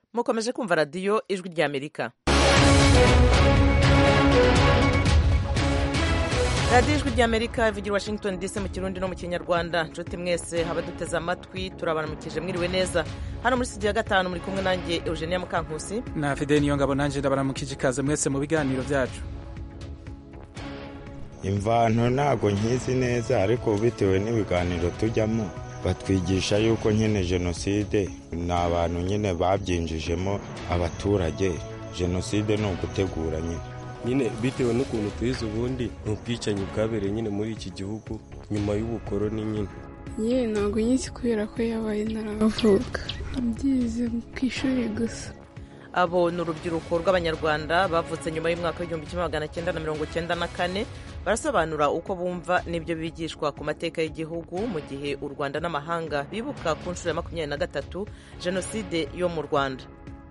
mukomeje kumva radiyo ijwi ry'amerika. radiyo ijwi ry'amerika ivugira Washington DC mu kirundi no mu kinyarwanda. nshuti mwese abaduteze amatwi turabaramukije mwiriwe neza. hano muri studio ya gatanu muri kumwe nanjye Eugenia Mukankusi na Fidel Niyongabo. Nanjye ndabaramukije, ikaze mwese mu biganiro byacu. imvanto ntago nkizi neza, ariko bitewe n'ibiganiro tujyamo batwigisha yuko nyine jenoside ni abantu nyine babyinjijemo abaturage. jenoside ni ugutegura nyine bitewe n'ukuntu tuyizi ubundi ni ubwicanyi bwabereye nyine muri iki gihugu nyuma y'ubukoroni nyine ntabwo nyinshi kubera ko yabaye ntaravuka, mbyize ku ishuri gusa. abo ni urubyiruko rw'abanyarwanda bavutse nyuma y'umwaka w'1994 barasobanura uko bumva n'ibyo bigishwa ku mateka y'igihugu mu gihe u Rwanda n'amahanga bibuka ku nshuro ya 23 jenoside yo mu Rwanda.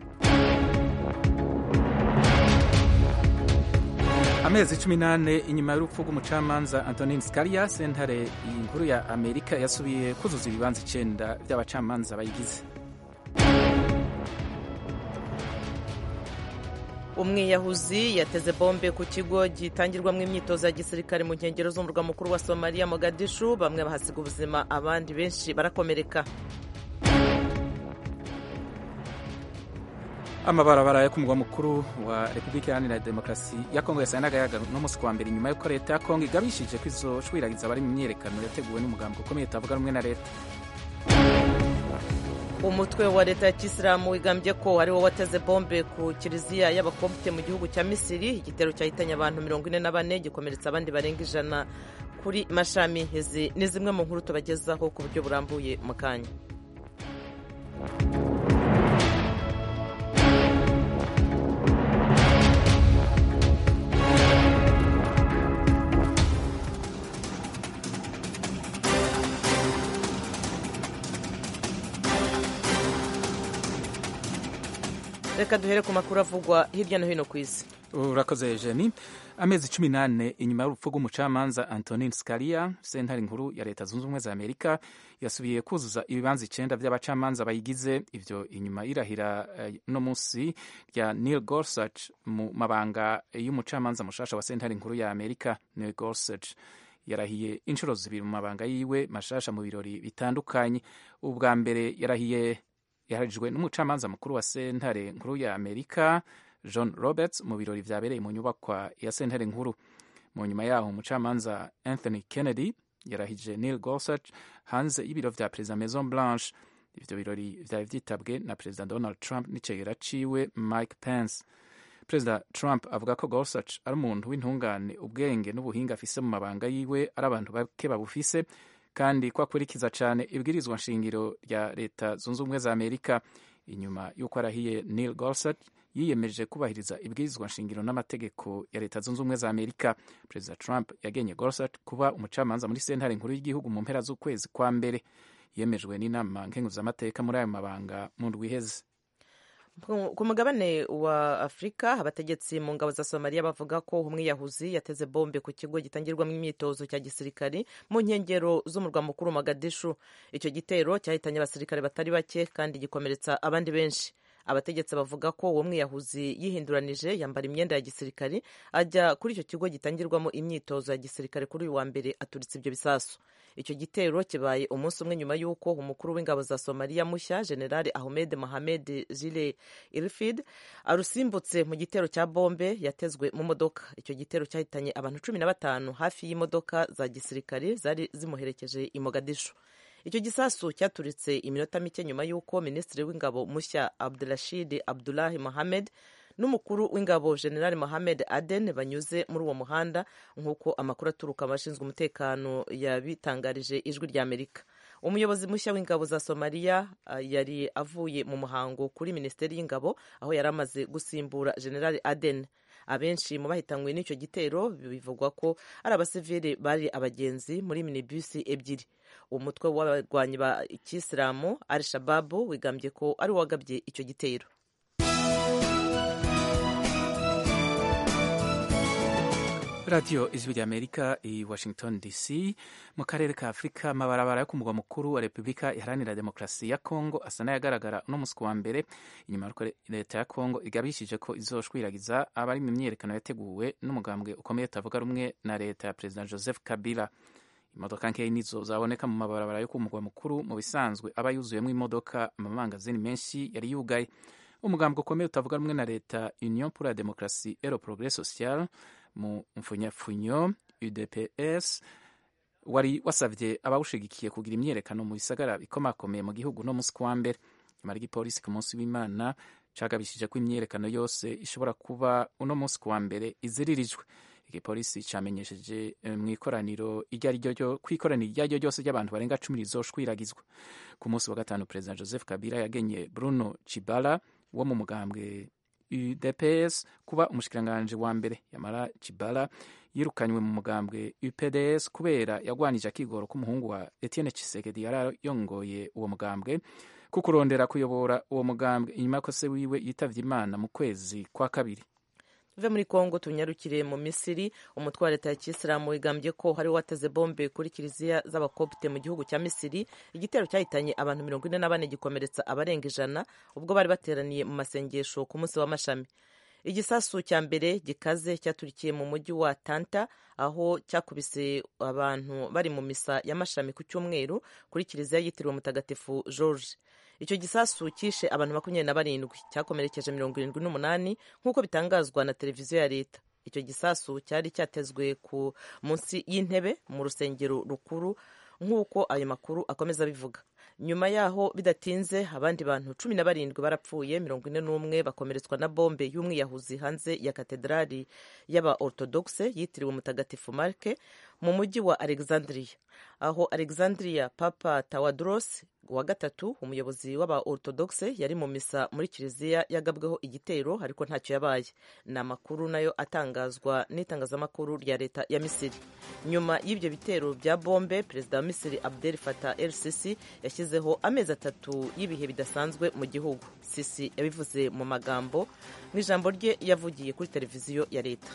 amezi 18 inyuma y'urupfu rw'umucamanza Antonin Scalia, sentare inkuru ya Amerika yasubiye kuzuza ibibanza 9 by'abacamanza bayigize. umwiyahuzi yateze bombe ku kigo gitangirwamo imyitozo ya gisirikare mu nkengero z'umurwa mukuru wa Somalia Mogadishu. bamwe bahasiga ubuzima, abandi benshi barakomereka. amabarabara yo ku murwa mukuru wa Repubulika Iharanira Demokarasi ya Kongo yasaye n'agayaga n'umunsi wa mbere nyuma y'uko leta ya Kongo igabishije ko izoshwiragiza abari mu myiyerekano yateguwe n'umugambi ukomeye utavuga rumwe na leta. umutwe wa leta ya kisilamu wigambye ko ari wo wateze bombe ku kiliziya y'abakopte mu gihugu cya Misiri. igitero cyahitanye abantu 44 gikomeretsa abandi barenga 100 kuri mashami. izi ni zimwe mu nkuru tubagezaho ku buryo burambuye mu kanya. reka duhere ku makuru avugwa hirya no hino ku isi. urakoze Jenny. amezi 18 inyuma y'urupfu rw'umucamanza Antonin Scalia, sentare nkuru ya leta zunze ubumwe za Amerika yasubiye kuzuza ibibanza 9 by'abacamanza bayigize. ivyo inyuma y'irahira no munsi rya Neil Gorsuch mu mabanga y'umucamanza mushasha wa sentare nkuru ya Amerika. Neil Gorsuch yarahiye inshuro zibiri mu mabanga yiwe mashasha mu birori bitandukanye. ubwa mbere yaharijwe n'umucamanza mukuru wa sentare nkuru ya Amerika John Roberts mu birori vyabereye mu nyubakwa ya sentare nkuru. mu nyuma yaho umucamanza Anthony Kennedy yarahije Neil Gorsuch hanze y'ibiro vya Perezida Maison Blanche. ivyo birori vyari vyitabwe na Perezida Donald Trump n'icegera ciwe Mike Pence. Perezida Trump avuga ko Gorsuch ari umuntu w'intungane, ubwenge n'ubuhinga afise mu mabanga yiwe ari abantu bake babufise, kandi ko akurikiza cyane ibwirizwa nshingiro rya leta zunze ubumwe za Amerika. inyuma y'uko arahiye Neil Gorsuch yiyemeje kubahiriza ibwirizwa nshingiro n'amategeko ya leta zunze ubumwe za Amerika. Perezida Trump yagenye Gorsuch kuba umucamanza muri sentare nkuru y'igihugu mu mpera z'ukwezi kwa mbere. yemejwe n'inama nkenguzamateka muri ayo mabanga mu ndwi iheze. ku mugabane wa Afurika, abategetsi mu ngabo za Somalia bavuga ko umwiyahuzi yateze bombe ku kigo gitangirwamo imyitozo cya gisirikari mu nkengero z'umurwa mukuru Mogadishu. icyo gitero cyahitanye abasirikare batari bake kandi gikomeretsa abandi benshi. abategetsi bavuga ko uwo mwiyahuzi yihinduranije, yambara imyenda ya gisirikari, ajya kuri icyo kigo gitangirwamo imyitozo ya gisirikare kuri uyu wa mbere aturitse ibyo bisasu. icyo gitero kibaye umunsi umwe nyuma y'uko umukuru w'ingabo za Somalia mushya General Ahmed Mohamed Zile Ilfid arusimbutse mu gitero cya bombe yatezwe mu modoka. icyo gitero cyahitanye abantu 15 hafi y'imodoka za gisirikare zari zimuherekeje i Mogadishu. icyo gisasu cyaturitse iminota mike nyuma y'uko minisitiri w'ingabo mushya Abdulrashid Abdullahi Mohamed n'umukuru w'ingabo General Mohamed Aden banyuze muri uwo muhanda, nk'uko amakuru aturuka abashinzwe umutekano yabitangarije ijwi rya Amerika. umuyobozi mushya w'ingabo za Somalia yari avuye mu muhango kuri minisiteri y'ingabo, aho yari amaze gusimbura General Aden. abenshi mu bahitanywe n'icyo gitero bivugwa ko ari abasivili bari abagenzi muri minibus ebyiri. umutwe w'abarwanyi ba Kisilamu Al-Shabaab wigambye ko ari wagabye icyo gitero. radiyo ijwi ry'amerika i washington dc. mu karere ka afurika amabarabara yo ku mugwa mukuru wa repubulika iharanira demokarasi ya kongo asa n'ayagaragara uno munsi wa mbere inyuma y'uko leta ya kongo igabishije ko izoshwiragiza abari mu myiyerekano yateguwe n'umugambwe ukomeye utavuga rumwe na leta ya perezida joseph kabila. imodoka nkeya nizo zaboneka mu mabarabara yo ku mugwa mukuru. mu bisanzwe aba yuzuyemo imodoka, amamangazini menshi yari yugaye. umugambwe ukomeye utavuga rumwe na leta union pour la démocratie et le progrès social mu mfunyafunyo UDPS wari wasavye abawushigikiye kugira imyerekano mu bisagara bikomakomeye mu gihugu no musi kwa mbere. nyamara igipolisi ku munsi w'Imana cagabishije ko imyerekano yose ishobora kuba uno musi kwa mbere iziririjwe. igipolisi camenyesheje mw'ikoraniro iryo ryo ryose ry'abantu barenga 10 rizoshwiragizwa. ku munsi wa gatanu perezida Joseph Kabila yagenye Bruno Chibala wo mu mugambwe UDPS kuba umushikiranganje wa mbere. yamara Chibala yirukanywe mu mugambwe UPDS kubera yagwanije akigoro k'umuhungu wa Etienne Tshisekedi yari yongoye uwo mugambwe kukurondera kuyobora uwo mugambwe inyuma ko se wiwe yitavye Imana mu kwezi kwa kabiri. tuve muri Kongo tunyarukire mu Misiri. umutwe wa leta ya Kisilamu wigambye ko hari wateze bombe kuri kiliziya z'abakopte mu gihugu cya Misiri. igitero cyahitanye abantu 44 gikomeretsa abarenga 100 ubwo bari bateraniye mu masengesho ku munsi w'amashami. igisasu cya mbere gikaze cyaturikiye mu mujyi wa Tanta aho cyakubise abantu bari mu misa y'amashami ku cyumweru kuri kiliziya yitiriwe Mutagatifu George. icyo gisasu kishe abantu 27 cyakomerekeje 78 nk'uko bitangazwa na televiziyo ya leta. icyo gisasu cyari cyatezwe ku munsi y'intebe mu rusengero rukuru nk'uko ayo makuru akomeza bivuga. nyuma yaho bidatinze abandi bantu 17 barapfuye, 41 bakomeretswa na bombe y'umwiyahuzi hanze ya katedrali y'aba orthodoxe yitiriwe Mutagatifu Marke mu mujyi wa Alexandria. aho Alexandria Papa Tawadros wa gatatu umuyobozi w'aba orthodoxe yari mu misa muri kiliziya yagabweho igitero ariko ntacyo yabaye. ni amakuru nayo atangazwa n'itangazamakuru rya leta ya Misiri. nyuma y'ibyo bitero bya bombe perezida wa Misiri Abdel Fattah el-Sisi yashyizeho amezi 3 y'ibihe bidasanzwe mu gihugu. Sisi yabivuze mu magambo mu ijambo rye yavugiye kuri televiziyo ya leta.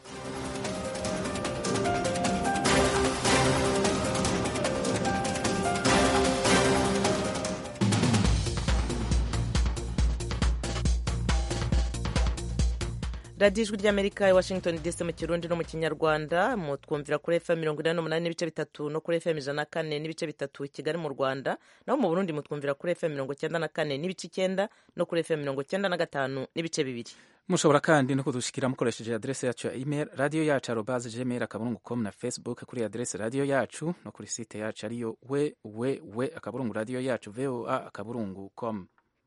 radiyo ijwi ry'amerika i Washington DC mu kirundi no mu kinyarwanda. mutwumvira kuri FM 88 n'ibice bitatu no kuri FM 104 n'ibice bitatu Kigali mu Rwanda. naho mu Burundi mutwumvira kuri FM 94 n'ibice 9 no kuri FM 95 n'ibice 2. mushobora kandi no kudushikira mukoresheje adresse yacu ya email radio yacu @gmail.com na Facebook kuri adresse radio yacu no kuri site yacu ariyo www.radio yacu voa.com.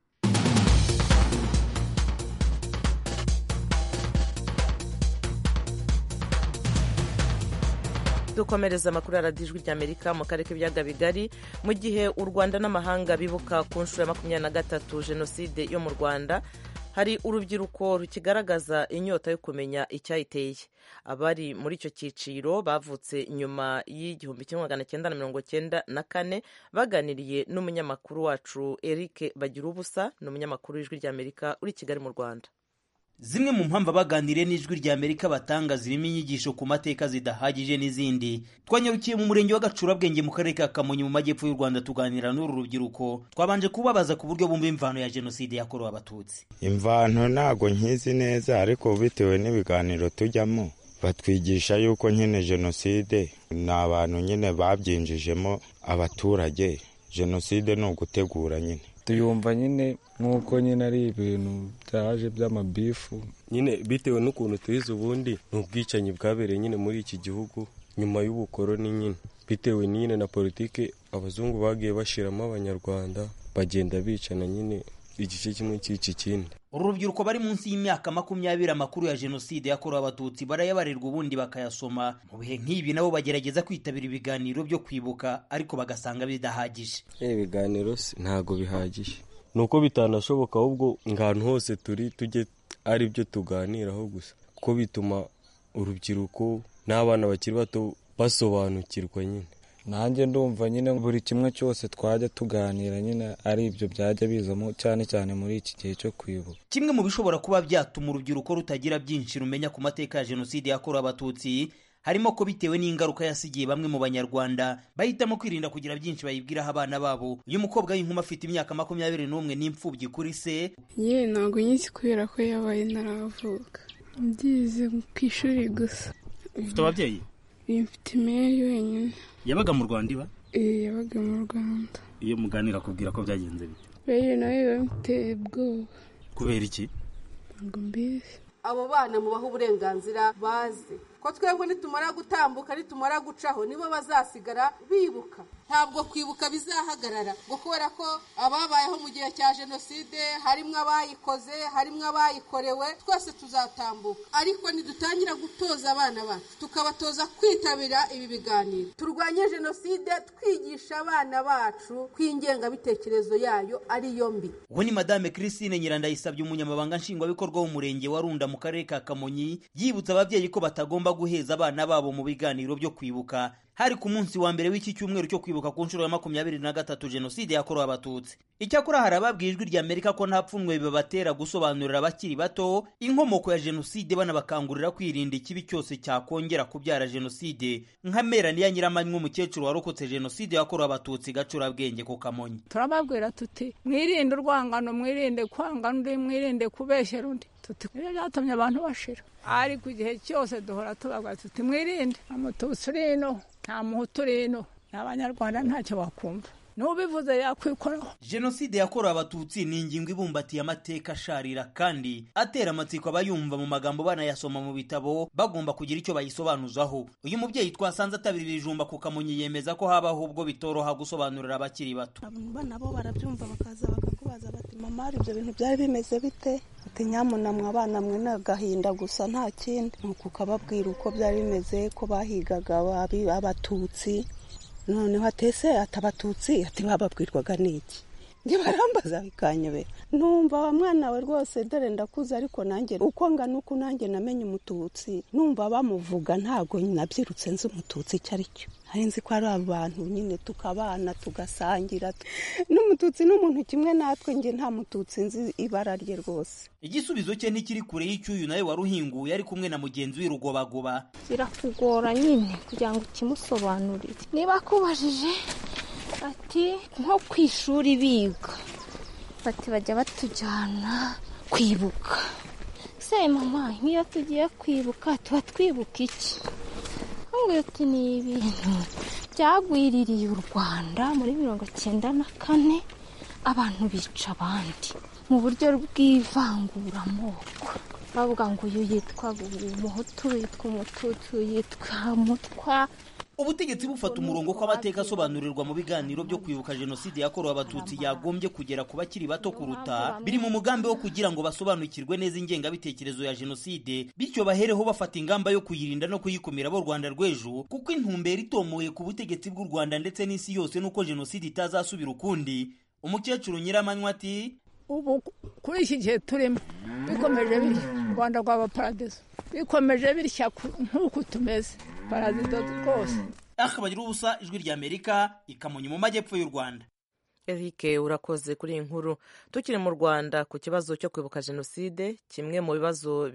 dukomereza amakuru ya radiyo ijwi ry'amerika mu karere k'ibiyaga bigari. mu gihe u Rwanda n'amahanga bibuka ku nshuro ya 23 jenoside yo mu Rwanda, hari urubyiruko rukigaragaza inyota yo kumenya icyayiteye. abari muri icyo cyiciro bavutse nyuma y'1994 baganiriye n'umunyamakuru wacu Eric Bagirubusa, n'umunyamakuru w'ijwi ry'Amerika uri Kigali mu Rwanda. zimwe mu mpamvu baganiriye n'ijwi ry'Amerika batanga zirimo inyigisho ku mateka zidahagije n'izindi. twanyarukiye mu murenge wa Gacurabwenge mu karere ka Kamonyi mu majyepfo y'u Rwanda tuganira n'uru rubyiruko. twabanje kubabaza ku buryo bumva imvano ya jenoside yakorewe abatutsi. imvano ntago nkizi neza, ariko bitewe n'ibiganiro tujyamo batwigisha yuko nyine jenoside ni abantu nyine babyinjijemo abaturage. jenoside ni ugutegura nyine tuyumva nyine nk'uko nyine ari ibintu byaje by'amabifu nyine bitewe n'ukuntu tuyize ubundi ni ubwicanyi bwabereye nyine muri iki gihugu nyuma y'ubukoroni nyine bitewe nyine na politiki abazungu bagiye bashiramo abanyarwanda bagenda bicana nyine igice kimwe cy'iki kindi. uru rubyiruko bari munsi y'imyaka 20 amakuru ya jenoside yakorewe abatutsi barayabarirwa ubundi bakayasoma. mu bihe nk'ibi nabo bagerageza kwitabira ibiganiro byo kwibuka ariko bagasanga bidahagije. ibiganiro ntago bihagije, nuko bitanashoboka ahubwo ahantu hose tujye ari byo tuganiraho gusa, kuko bituma urubyiruko n'abana bakiri bato basobanukirwa nyine. nanjye ndumva nyine buri kimwe cyose twajya tuganira nyine ari ibyo byajya bizamo cyane cyane muri iki gihe cyo kwibuka. Kimwe mu bishobora kuba byatuma urubyiruko rutagira byinshi rumenya ku mateka ya jenoside yakorewe abatutsi harimo ko bitewe n'ingaruka yasigiye bamwe mu banyarwanda bahitamo kwirinda kugira byinshi bayibwiraho abana babo. Uyu mukobwa w'inkumi afite imyaka 21 n'imfubyi kuri se. Yewe ntabwo nyizi kubera ko yabaye ntaravuka, mbyize ku ishuri gusa. Ufite ababyeyi? Mfite imeri wenyine. Yabaga mu Rwanda iba? Yabaga mu Rwanda. Iyo muganira kubwira ko byagenze bite? Rero nawe bamuteye ubwoba. Kubera iki? Ntabwo mbizi. Abo bana mubaha uburenganzira baze ko twebwe nitumara gutambuka nitumara gucaho nibo bazasigara bibuka. Ntabwo kwibuka bizahagarara ngo kubera ko ababayeho mu gihe cya jenoside harimo abayikoze harimo abayikorewe twese tuzatambuka, ariko nidutangira gutoza abana bacu tukabatoza kwitabira ibi biganiro turwanye jenoside twigisha abana bacu kw'ingengabitekerezo yayo ariyo mbi. Uwo ni Madame Christine Nyirandayisabye, umunyamabanga nshingwabikorwa w'umurenge wa Runda mu karere ka Kamonyi, yibutsa ababyeyi ko batagomba guheza abana babo mu biganiro byo kwibuka. Hari ku munsi wa mbere w'iki cyumweru cyo kwibuka ku nshuro ya 23 jenoside yakorewe abatutsi. Icyakora hari ababwiye Ijwi ry'Amerika ko nta pfunwe bibatera gusobanurira abakiri bato inkomoko ya jenoside, banabakangurira kwirinda ikibi cyose cyakongera kubyara jenoside. Nka Melania Nyiramanywa, umukecuru warokotse jenoside yakorewe abatutsi Gacurabwenge ku Kamonyi. Turababwira tuti mwirinde urwangano, mwirinde kwangana undi, mwirinde kubeshyera undi. Tuti byatumye abantu bashira. Ariko igihe cyose duhora tubabwira tuti mwirinde, Umututsi urino nta Muhutu urino, n'Abanyarwanda ntacyo bakumva, n'ubivuze yakwikoraho. Jenoside yakorewe abatutsi ni ingingo ibumbatiye amateka asharira kandi atera amatsiko abayumva mu magambo banayasoma mu bitabo bagomba kugira icyo bayisobanuzaho. Uyu mubyeyi twasanze atabira ibijumba ku Kamonyi yemeza ko habaho ubwo bitoroha gusobanurira abakiri bato. Abana bo barabyumva bakaza bakakubaza bati mama ibyo bintu byari bimeze bite? Ati nyamunamwe abana mwe n'agahinda gusa nta kindi. Nuko ukababwira uko byari bimeze ko bahigaga abatutsi. Noneho atese atabatutsi ati bababwirwaga n'iki? Nge barambaza bikanyobera. Numva wa mwana we rwose dore ndakuze, ariko nanjye uko ngana uko nanjye namenye umututsi numva bamuvuga ntago nabyirutse nzi umututsi icyo ari cyo. Hari nzi ko ari abantu nyine tukabana tugasangira, n'umututsi n'umuntu kimwe natwe, nge nta mututsi nzi ibara rye rwose. Igisubizo cye ntikiri kure y'icyuyu nawe waruhinguye ari kumwe na mugenzi we Rugobagoba. Birakugora nyine kugira ngo kimusobanurire. Niba kubajije ati nko ku ishuri biga bati bajya batujyana kwibuka. Se mama niyo tugiye kwibuka tuba twibuka iki? Ngo ati ni ibintu byagwiririye u Rwanda muri 1994, abantu bica abandi mu buryo bw'ivanguramoko. Bavuga ngo uyu yitwa Umuhutu, yitwa Umututsi, yitwa Mutwa. Ubutegetsi bufata umurongo ko amateka asobanurirwa mu biganiro byo kwibuka jenoside yakorewe abatutsi yagombye kugera ku bakiri bato kuruta, biri mu mugambi wo kugira ngo basobanukirwe neza ingengabitekerezo ya jenoside, bityo bahereho bafata ingamba yo kuyirinda no kuyikumira bo Rwanda rw'ejo, kuko intumbero itomoye ku butegetsi bw'u Rwanda ndetse n'isi yose nuko jenoside itazasubira ukundi. Umukecuru Nyiramanywa ati ubu kuri iki gihe turimo bikomeje bityo Rwanda rwaba paradizo, bikomeje bityo nk'uko tumeze paradizo rwose. Bagira ubusa, Ijwi ry'Amerika, i Kamonyi mu majyepfo y'u Rwanda. Eric urakoze kuri iyi nkuru. Tukiri mu Rwanda ku kibazo cyo kwibuka jenoside, kimwe mu bibazo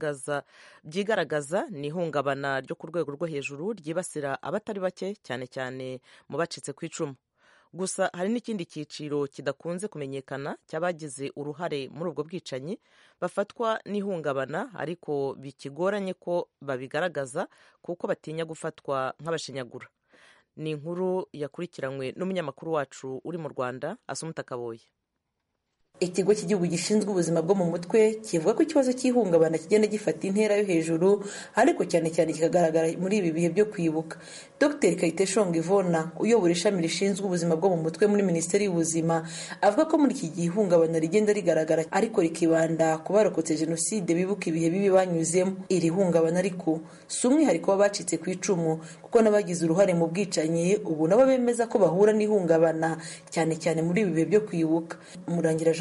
byigaragaza ni ihungabana ryo ku rwego rwo hejuru ryibasira abatari bake, cyane cyane mu bacitse ku icumu. Gusa hari n'ikindi cyiciro kidakunze kumenyekana cy'abagize uruhare muri ubwo bwicanyi bafatwa n'ihungabana, ariko bikigoranye ko babigaragaza kuko batinya gufatwa nk'abashinyagura. Ni inkuru yakurikiranywe n'umunyamakuru wacu uri mu Rwanda, Asumuta Kaboye. Ikigo cy'igihugu gishinzwe ubuzima bwo mu mutwe kivuga ko ikibazo cy'ihungabana kigenda gifata intera yo hejuru, ariko cyane cyane kikagaragara muri ibi bihe byo kwibuka. Dr Kayiteshonga Ivona uyobora ishami rishinzwe ubuzima bwo mu mutwe muri Minisiteri y'Ubuzima avuga ko muri iki gihe ihungabana rigenda rigaragara, ariko rikibanda ku barokotse jenoside bibuka ibihe bibi banyuzemo. Iri hungabana ariko si umwihariko w'abacitse ku icumu, kuko n'abagize uruhare mu bwicanyi ubu nabo bemeza ko bahura n'ihungabana cyane cyane muri ibi bihe byo kwibuka. Umurangira Jean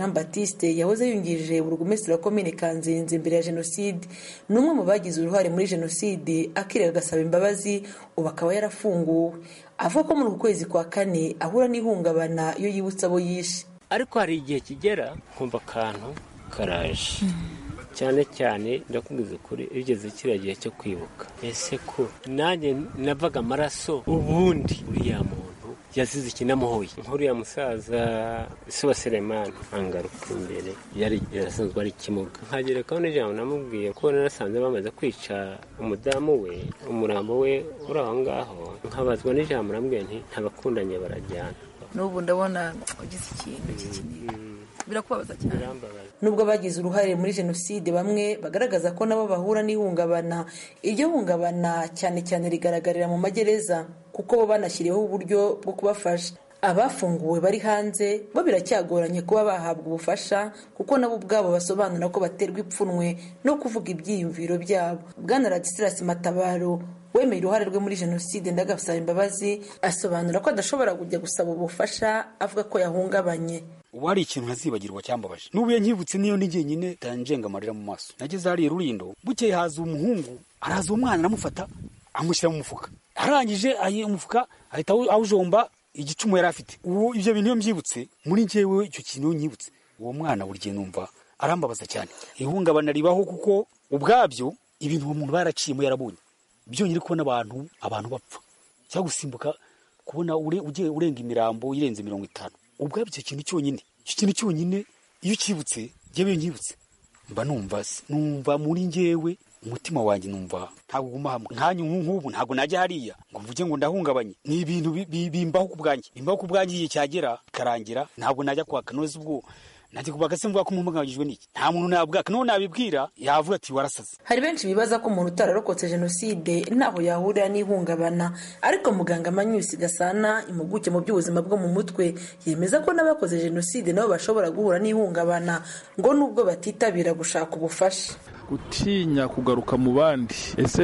Jean Baptiste yahoze yungirije burugumesitiri wa komine Kanzenze mbere ya jenoside ni umwe mu bagize uruhare muri jenoside akirega agasaba imbabazi ubu akaba yarafunguwe. Avuga ko muri uku kwezi kwa kane ahura n'ihungabana iyo yibutsa abo yishe. Ariko hari igihe kigera nkumva akantu karaje cyane cyane ndakubwiza ukuri igeze kiriya gihe cyo kwibuka ese ko nanjye navaga amaraso ubundi uriya muntu yazize ikinamuhoye nk'uriya musaza Siwa Selemani angaruka imbere yari yasanzwe ari kimuga nkagerekaho n'ijambo namubwiye ko narasanze bamaze kwica umudamu we umurambo we uri aho ngaho nkabazwa n'ijambo namubwiye nti ntabakundanye barajyana. N'ubu ndabona ugize ikintu cy'ikintu birakubabaza cyane. Nubwo bagize uruhare muri jenoside bamwe bagaragaza ko nabo bahura n'ihungabana, iryo hungabana cyane cyane rigaragarira mu magereza kuko bo banashyiriyeho uburyo bwo kubafasha. Abafunguwe bari hanze bo biracyagoranye kuba bahabwa ubufasha kuko nabo ubwabo basobanura ko baterwa ipfunwe no kuvuga ibyiyumviro byabo. Bwana Ladislas Matabaro wemeye uruhare rwe muri jenoside ndagasaba imbabazi asobanura ko adashobora kujya gusaba ubufasha avuga ko yahungabanye. Wari ikintu ntazibagirwa cyambabaje nubuye nkibutse niyo nije nyine tanjenga amarira mu maso. Nageze hari Rulindo bukeye haza umuhungu araza umwana namufata amushyira mu mufuka arangije umufuka ahita awujomba igicumu yari afite. Uwo ibyo bintu mbyibutse muri njyewe icyo kintu nyibutse uwo mwana burigiye numva arambabaza cyane. Ihungabana ribaho kuko ubwabyo ibintu uwo muntu baraciyemo yarabonye byonyine kubona abantu bapfa cyangwa gusimbuka kubona ugiye urenga imirambo irenze 50 ubwabyo icyo kintu cyonyine iyo ukibutse njyewe nkibutse mba numva muri njyewe umutima wanjye numva ntabwo guma hamwe nkanyu nk'ubu ntabwo najya hariya ngo mvuge ngo ndahungabanye. Ni ibintu bimbaho ku bwanjye cyagera karangira ntabwo najya kwaka noze ubwo najye kubaka se mvuga ko umuhungabanyijwe n'iki nta muntu nabwaka no nabibwira yavuga ati warasaze. Hari benshi bibaza ko umuntu utararokotse jenoside ntaho yahurira n'ihungabana, ariko muganga Manyusi Gasana impuguke mu by'ubuzima bwo mu mutwe yemeza ko n'abakoze jenoside nabo bashobora guhura n'ihungabana ngo nubwo batitabira gushaka ubufasha. Gutinya kugaruka mu bandi ese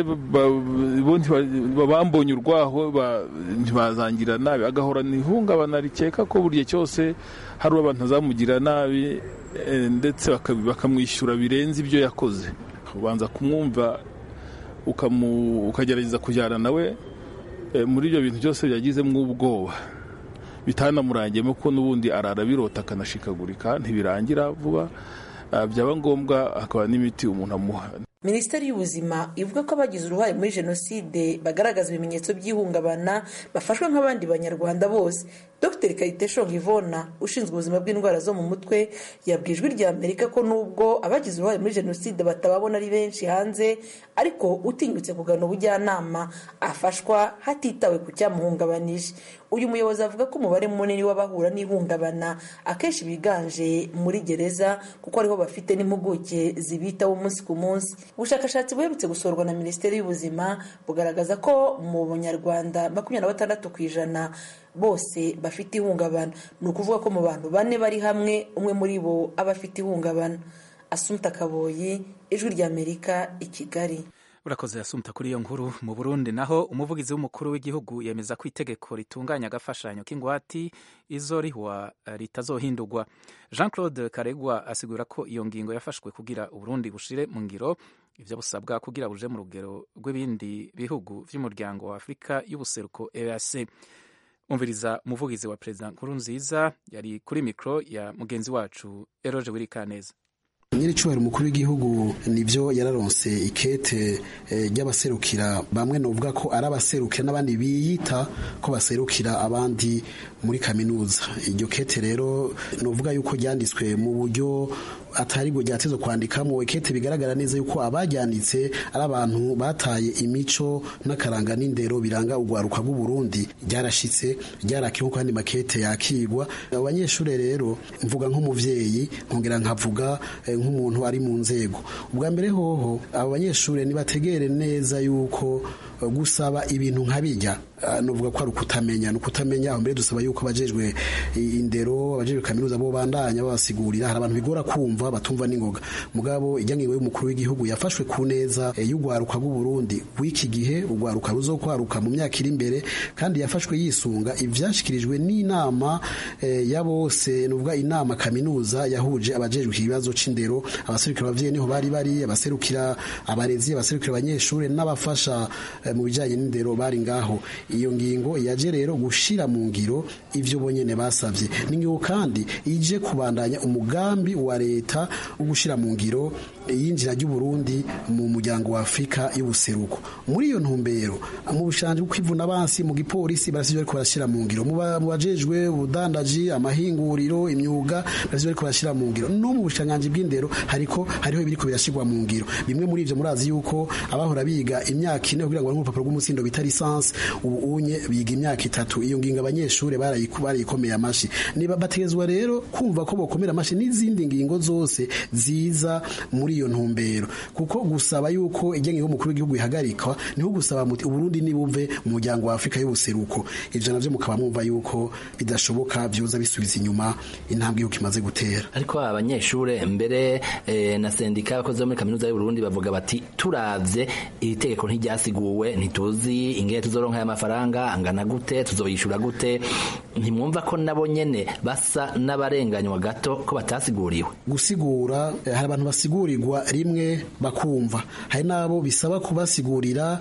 bambonye urwaho ntibazangira nabi agahora n'ihungabana rikeka ko buri gihe cyose hari abantu azamugira nabi ndetse bakamwishyura birenze ibyo yakoze. Ubanza kumwumva ukagerageza kujyana nawe muri ibyo bintu byose byagizemo ubwoba bitanamurangiyemo ko n'ubundi arara birota akanashikagurika ntibirangira vuba byaba ngombwa hakaba n'imiti umuntu amuha. Minisiteri y'Ubuzima ivuga ko abagize uruhare muri jenoside bagaragaza ibimenyetso by'ihungabana bafashwa nk'abandi banyarwanda bose. Dr Kayiteshonga Ivona ushinzwe ubuzima bw'indwara zo mu mutwe yabwijwe rya Amerika ko nubwo abagize uruhare muri jenoside batababona ari benshi hanze ariko utinyutse kugana ubujyanama afashwa hatitawe ku cyamuhungabanije. Uyu muyobozi avuga ko umubare munini w'abahura n'ihungabana akenshi biganje muri gereza kuko ariho bafite n'impuguke zibitaho umunsi ku munsi. Ubushakashatsi buherutse gusorwa na Minisiteri y'Ubuzima bugaragaza ko mu Banyarwanda 26% bose bafite ihungabana. Ni ukuvuga ko mu bantu 4 bari hamwe umwe muri bo aba afite ihungabana. Assumpta Kaboyi, Ijwi rya Amerika, i Kigali. Urakoze Assumpta kuri iyo nkuru. Mu Burundi naho umuvugizi w'umukuru w'igihugu yemeza ko itegeko ritunganya agafashanyo k'ingwati izorihwa ritazohindurwa. Jean-Claude Karegwa asigura ko iyo ngingo yafashwe kugira Uburundi bushire mu ngiro ivyo busabwa kugira buje mu rugero rw'ibindi bihugu vy'umuryango wa Afrika y'ubuseruko EAC. Umviriza umuvugizi wa President Nkurunziza yari kuri mikro ya mugenzi wacu Eroge Wirikaneza. Nyiricubahiro umukuru w'igihugu nivyo yararonse ikete ry'abaserukira bamwe novuga ko ari abaserukira n'abandi biyita ko baserukira abandi muri kaminuza. Iryo kete rero novuga yuko ryanditswe mu buryo atari bwo ryatezwe kwandikamo ikete bigaragara neza yuko abajyanditse ari abantu bataye imico n'akaranga n'indero biranga ugwaruka rw'u Burundi ryarashitse ryarakiho kandi makete yakigwa. Abanyeshure rero mvuga nk'umuvyeyi nkongera nkavuga nk'umuntu ari mu nzego. Ubwa mbere hoho abo banyeshure nibategere neza yuko gusaba ibintu nkabijya novuga ko ari ukutamenya aho mbere dusaba yuko abajejwe indero abajejwe kaminuza bo bandanya babasigurira hari abantu bigora kumva batumva n'ingoga mugabo ijya ngiwe y'umukuru w'igihugu yafashwe ku neza y'ugwaruka bw'u Burundi w'iki gihe ugwaruka ruzokwaruka mu myaka iri imbere kandi yafashwe yisunga ivyashikirijwe n'inama ya bose nuvuga inama kaminuza yahuje abajejwe ikibazo c'indero abaserukira abavyeyi niho bari abaserukira abarezi abaserukira abanyeshure n'abafasha mu bijanye n'indero bari ngaho iyo ngingo yaje rero gushira mu ngiro ivyo bonyene basavye ningiho kandi ije kubandanya umugambi wa leta wo gushira mu ngiro yinjira ry'u Burundi mu muryango wa Afrika y'ubuseruko muri iyo ntumbero mu bushanje kwivuna abansi mu gipolisi barasije ariko barashira mu ngiro mu bajejwe ubudandaji amahinguriro imyuga barasije ariko barashira mu ngiro no mu bushanganje bw'indero hariho ibiriko birashirwa mu ngiro bimwe muri ivyo murazi yuko abahora biga imyaka 4 kugira ngo baronke urupapuro rw'umutsindo bita lisansi ubu unye biga imyaka 3 iyo ngingo abanyeshure barayikomeye amashi niba bategezwa rero kumva ko bokomera amashi n'izindi ngingo zose ziza muri iyo ntumbero kuko gusaba yuko ijye y'umukuru w'igihugu ihagarikwa niho gusaba muti Uburundi nibuve mu muryango wa Afrika y'ubuseruko ivyo navyo mukaba mwumva yuko bidashoboka byoza bisubiza inyuma intambwe yuko imaze gutera ariko abanyeshure mbere na sendika bakoze muri kaminuza y'u Burundi bavuga bati turavye iri tegeko ntiryasiguwe ntituzi ingene tuzoronka aya mafaranga angana gute tuzoyishura gute ntimwumva ko nabo nyene basa n'abarenganywa gato ko batasiguriwe gusigura hari abantu basigurirwa rimwe bakumva hari nabo bisaba kubasigurirwa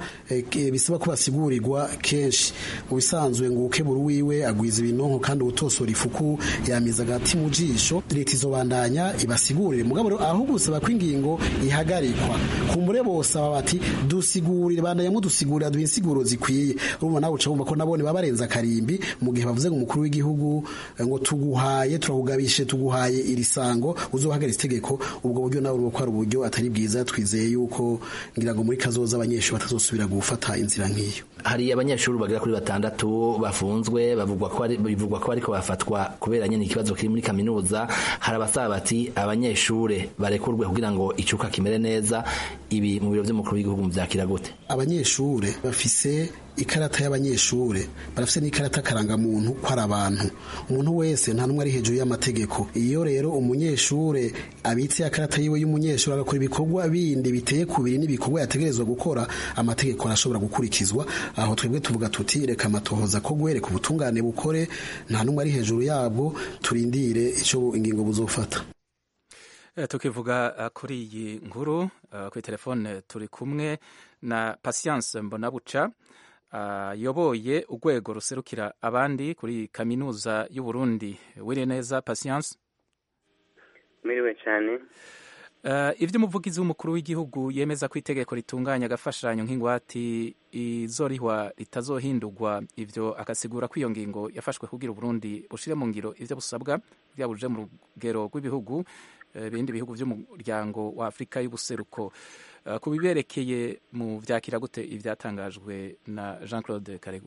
kenshi mu bisanzwe ngo ukeburu wiwe agwiza ibinonko kandi utosora ifuku yamiza agati mu jisho leta izobandanya ibasigurire mugabo aho gusaba kw'ingingo ihagarikwa kumbure bose bati dusigurire bandanya mudusigurira duinsiguro zikwiye urumva nawe uca wumva ko nabone babarenza karimbi mu gihe bavuze ngo umukuru w'igihugu ngo turahugabishe tuguhaye irisango uzohagarika itegeko ubwo buryo nawe uruko ari uburyo atari bwiza twizeye yuko ngira ngo muri kazoza abanyeshuri batazosubira gufata inzira nk'iyo hari abanyeshuri bagera kuri 6 bafunzwe bivugwa ko ariko bafatwa kubera nyene ikibazo kiri muri kaminuza hari abasaba bati abanyeshure barekurwe kugira ngo icuka kimere neza ibi mu biro vy'umukuru w'igihugu muvyakira gute abanyeshure bafise ikarata y'abanyeshure barafise n'ikarata karanga muntu ko ari abantu umuntu wese nta numwe ari hejuru y'amategeko iyo rero umunyeshure abitse yakarata yiwe y'umunyeshure agakora ibikorwa bindi biteye kubiri n'ibikorwa yategerezwa gukora amategeko arashobora gukurikizwa aho twebwe tuvuga tuti reka amatohoza ko gwereka ubutungane bukore nta numwe ari hejuru yabwo turindire ico ingingo buzofata tukivuga kuri iyi nkuru kuri telefone turi kumwe na Patience Mbonabuca yoboye urwego ruserukira abandi kuri kaminuza y'u Burundi wiri neza Patience miriwe cyane ivyo umuvugizi w'umukuru w'igihugu yemeza ko itegeko ritunganya agafashanyo nk'ingwati izorihwa ritazohindurwa ivyo akasigura ko iyo ngingo yafashwe kugira Burundi bushire mu ngiro ivyo busabwa byabuje mu rugero rw'ibihugu ibindi bihugu vy'umuryango wa Afrika y'ubuseruko kubiberekeye mu vyakira gute ivyatangajwe na Jean-Claude Karegwa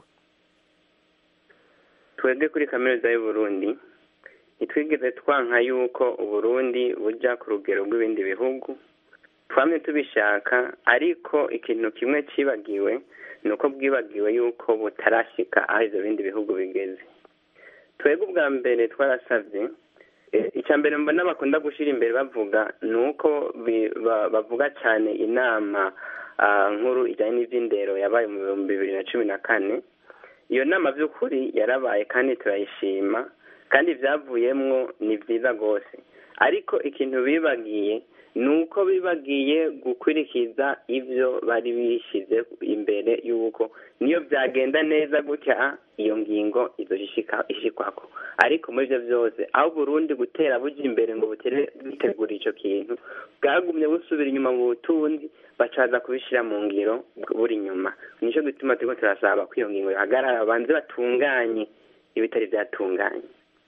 twebwe kuri kaminuza y'u Burundi nitwigeze twanka yuko Uburundi buja ku rugero rw'ibindi bihugu twamye tubishaka ariko ikintu kimwe cibagiwe nuko bwibagiwe yuko butarashika aho ivyo bindi bihugu bigeze twebwe ubwa mbere twarasavye icyambere mbona bakunda gushira imbere bavuga nuko bavuga cyane inama nkuru ijyanye n'ivy'indero yabaye mu 2014 iyo nama by'ukuri yarabaye kandi turayishima kandi byavuyemwo ni vyiza gose ariko ikintu bibagiye nuko bibagiye gukurikiza ivyo bari bishize imbere yuko niyo byagenda neza gutya iyo ngingo izoshikwako ariko muri ivyo vyose aho Burundi gutera buja imbere ngo butegura ico kintu bwagumye busubira inyuma mu butunzi bacaza kubishira mu ngiro buri nyuma nico gituma turiko turasaba ko iyo ngingo ihagarara banze batunganye ibitari vyatunganye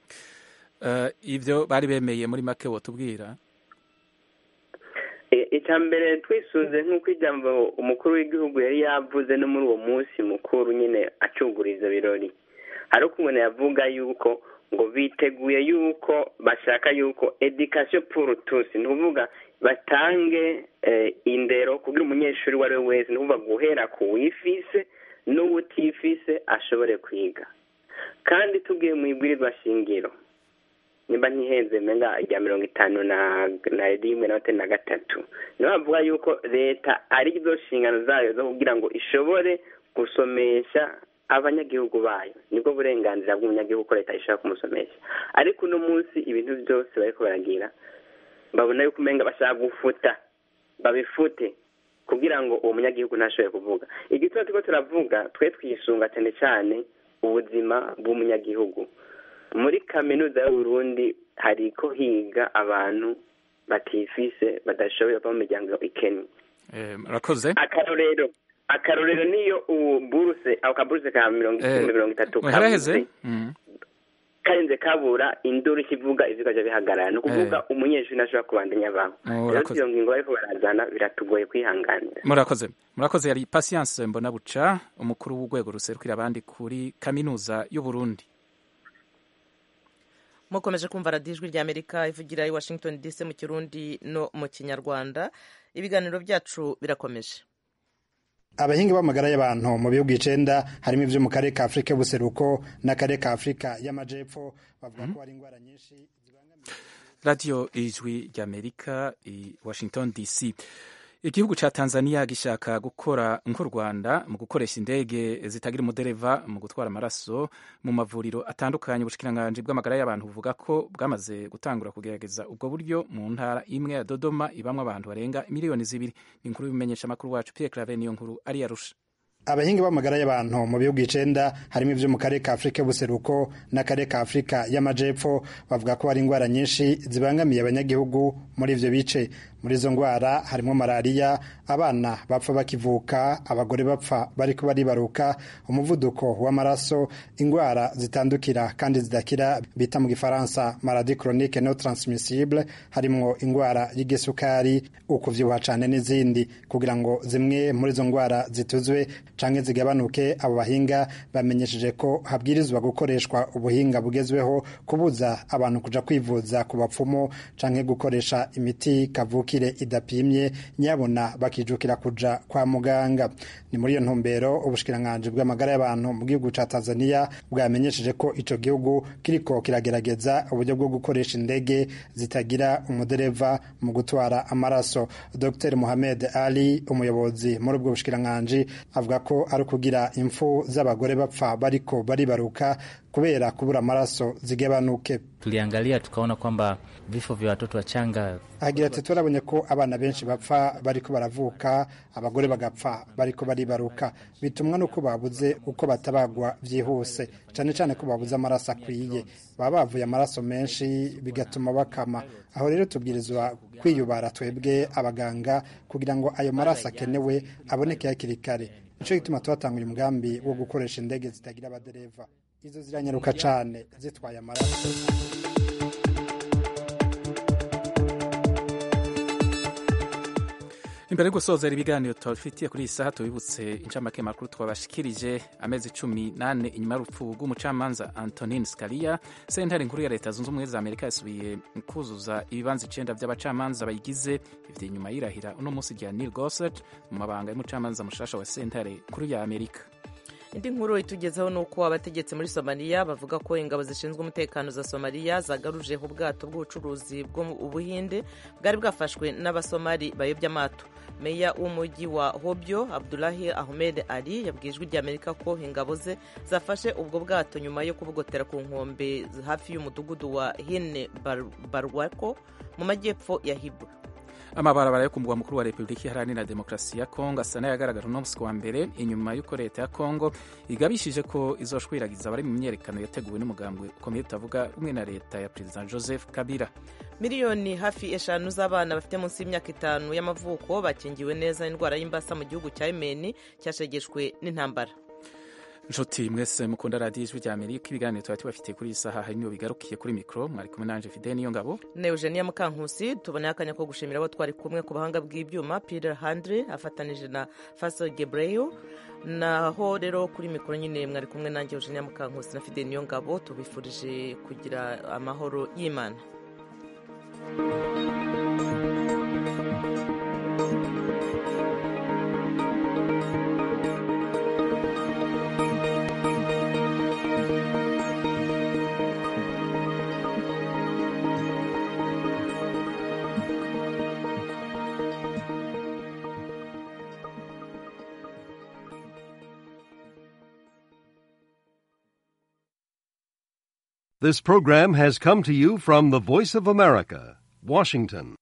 ivyo bari bemeye muri make wotubwira icyambere twisunze nk'uko ijambo umukuru w'igihugu yari yavuze no muri uwo munsi mukuru nyine acuguriza birori hari ukuntu yavuga yuko ngo biteguye yuko bashaka yuko education pour tous ni ukuvuga batange indero kugira umunyeshuri uwo ari we wese ni ukuvuga guhera ku wifise n'uwutifise ashobore kwiga. kandi tugiye mu ibwirizwa shingiro nimba ntihenze menga rya 51 niho bavuga yuko leta ari zo nshingano zayo zo kugira ngo ishobore gusomesha abanyagihugu bayo. nibwo burenganzira bw'umunyagihugu ko leta ishaka kumusomesha. ariko uno munsi ibintu byose bariko baragira babona yuko umenga bashaka gufuta babifute kugira ngo uwo munyagihugu ntashobore kuvuga. igituma turiko turavuga twe twisunga cyane cyane ubuzima bw'umunyagihugu. muri kaminuza y'Uburundi hariko higa abantu batifise badashoboye kuva mu miryango ikennye. Murakoze. akarorero niyo buruse ako kaburuse ka 30 haraheze karenze kabura induru kivuga ivyo bihagarara no kuvuga umunyeshuri nashobora kubandanya abantu. rero iyo ngingo bariko barazana biratugoye kwihanganira. Murakoze yari Patience Mbonabuca umukuru w'urwego ruserukira abandi kuri kaminuza y'Uburundi. mukomeje kumva radiyo ijwi ry'Amerika ivugira i Washington DC mu Kirundi no mu Kinyarwanda. ibiganiro byacu birakomeje. abahinga b'amagara y'abantu mu bihugu 9 harimo ivyo mu karere ka Afrika y'ubuseruko n'akarere ka Afrika y'amajepfo bavuga ko hari ingwara nyinshi zibangamiye. Radio ijwi ry'Amerika i Washington DC. Igihugu ca Tanzania gishaka gukora nk'u Rwanda mu gukoresha indege zitagira umudereva mu gutwara amaraso mu mavuriro atandukanye. Ubushikiranganje bw'amagara y'abantu buvuga ko bwamaze gutangura kugerageza ubwo buryo mu ntara imwe ya Dodoma ibamwe abantu barenga miliyoni 2. Inkuru bimenyesha makuru wacu Pierre Claver niyo nkuru ari yarusha. abahinga b'amagara y'abantu mu bihugu 9 harimo ivyo mu karere ka Afrika y'ubuseruko n'akarere ka Afrika y'amajepfo bavuga ko hari ingwara nyinshi zibangamiye abanyagihugu muri ivyo bice. muri izo ngwara harimo malaria, abana bapfa bakivuka, abagore bapfa bariko baribaruka, umuvuduko w'amaraso, ingwara zitandukira kandi zidakira bita mu gifaransa maladie chronique non transmissible, harimo ingwara y'igisukari, ukuvyibuha cane n'izindi. kugira ngo zimwe muri izo ngwara zituzwe canke zigabanuke, abo bahinga bamenyesheje ko habwirizwa gukoreshwa ubuhinga bugezweho kubuza abantu kuja kwivuza ku bapfumu canke gukoresha imiti kavukire idapimye, nyabona bakijukira kuja kwa muganga. ni muri iyo ntumbero ubushikiranganje bw'amagara y'abantu mu gihugu ca Tanzania bwamenyesheje ko ico gihugu kiriko kiragerageza uburyo bwo gukoresha indege zitagira umudereva mu gutwara amaraso. Dr. Mohamed Ali umuyobozi muri ubwo bushikiranganje avuga ko ari kugira impfu z'abagore bapfa bariko baribaruka kubera kubura amaraso zigabanuke. Tuliangalia tukaona kwamba vifo vya watoto wachanga, agira ati turabonye ko abana benshi bapfa bariko baravuka, abagore bagapfa bariko baribaruka, bitumwa nuko babuze uko batabagwa vyihuse, cyane cyane ko babuze amaraso akwiye, baba bavuye amaraso menshi bigatuma bakama. aho rero tubwirizwa kwiyubara twebwe abaganga kugira ngo ayo maraso akenewe aboneke hakiri kare. Ico gituma twatangura umugambi wo gukoresha indege zitagira abadereva. Izo ziranyaruka cane zitwaye amaraso. Imbere yo gusozera ibiganiro twafitiye kuri iyi saha tubibutse incamake makuru twabashikirije. amezi 18 inyuma y'urupfu rw'umucamanza Antonin Scalia, sentare nkuru ya leta zunze ubumwe za Amerika yasubiye kuzuza ibibanza 9 by'abacamanza bayigize ivyo inyuma y'irahira uno munsi rya Neil Gorsuch mu mabanga y'umucamanza mushasha wa sentare nkuru ya Amerika. Indi nkuru itugezeho nuko abategetsi muri Somalia bavuga ko ingabo zishinzwe umutekano za Somalia zagaruje ubwato bw'ubucuruzi bwo mu Buhinde bwari bwafashwe n'abasomali bayobya amato. Meya w'umujyi wa Hobyo Abdullahi Ahmed Ali yabwijwe ry'Amerika ko ingabo ze zafashe ubwo bwato nyuma yo kubugotera ku nkombe hafi y'umudugudu wa Hine Barwako mu majyepfo ya Hibu. Amabarabara yo ku mugwa mukuru wa Republika Iharanira Demokarasi ya Kongo asa n'ayagaragara uno munsi wa mbere inyuma y'uko leta ya Kongo igabishije ko izoshwiragiza abari mu myerekano yateguwe n'umugambwe ukomeye utavuga umwe na leta ya President Joseph Kabila. Miliyoni hafi 5 z'abana bafite munsi y'imyaka 5 y'amavuko bakingiwe neza indwara y'imbasa mu gihugu cya Yemen cyashegeshwe n'intambara. nshuti mwese mukunda radiyo ijwi rya amerika ibiganiro tuba tubafitiye kuri iyi saha hari niyo bigarukiye kuri mikoro mwari kumwe nanje Fidel Niyongabo na Eugenia Mukankusi. tuboneye akanya ko gushimira abo twari kumwe ku bahanga bw'ibyuma, Peter Handre afatanije na Faso Gebreyo. Naho rero kuri mikoro nyine mwari kumwe nanjye Eugenia Mukankusi na Fidel Niyongabo. tubifurije kugira amahoro y'Imana. This program has come to you from the Voice of America, Washington.